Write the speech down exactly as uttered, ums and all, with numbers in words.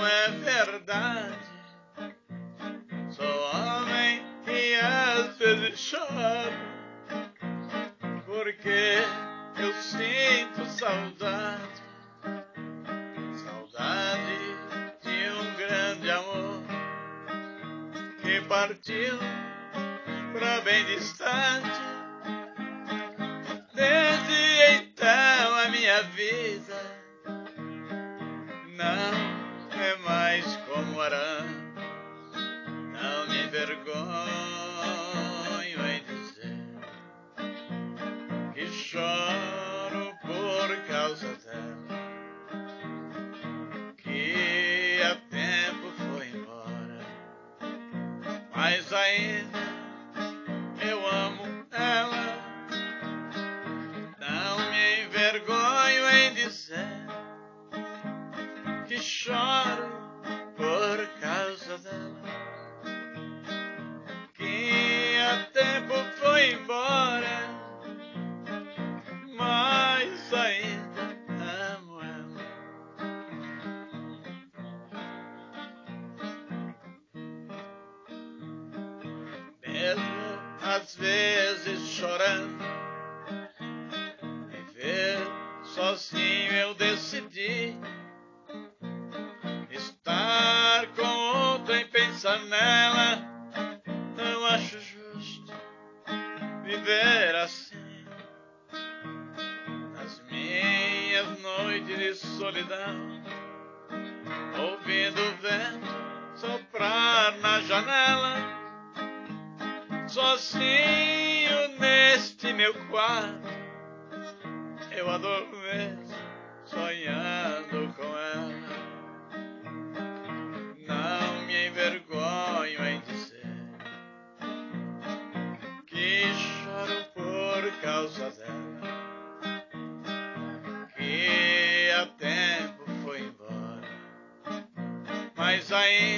é verdade. Sou homem e às vezes choro, porque eu sinto saudade, saudade de um grande amor que partiu pra bem distante. Desde então a minha vida não é mais como era. Não me envergonho em dizer que choro por causa dela, que há tempo foi embora, mas ainda eu amo ela. Não me envergonho em dizer que choro por causa dela, que há tempo foi embora, mas ainda amo ela. Mesmo às vezes chorando, viver sozinho eu decidi. Estar com outra e pensar nela, não acho justo viver assim. Nas minhas noites de solidão, ouvindo o vento soprar na janela, sozinho neste meu quarto, eu adormeço sonhando com ela. Não me envergonho em dizer que choro por causa dela, que há tempo foi embora, mas ainda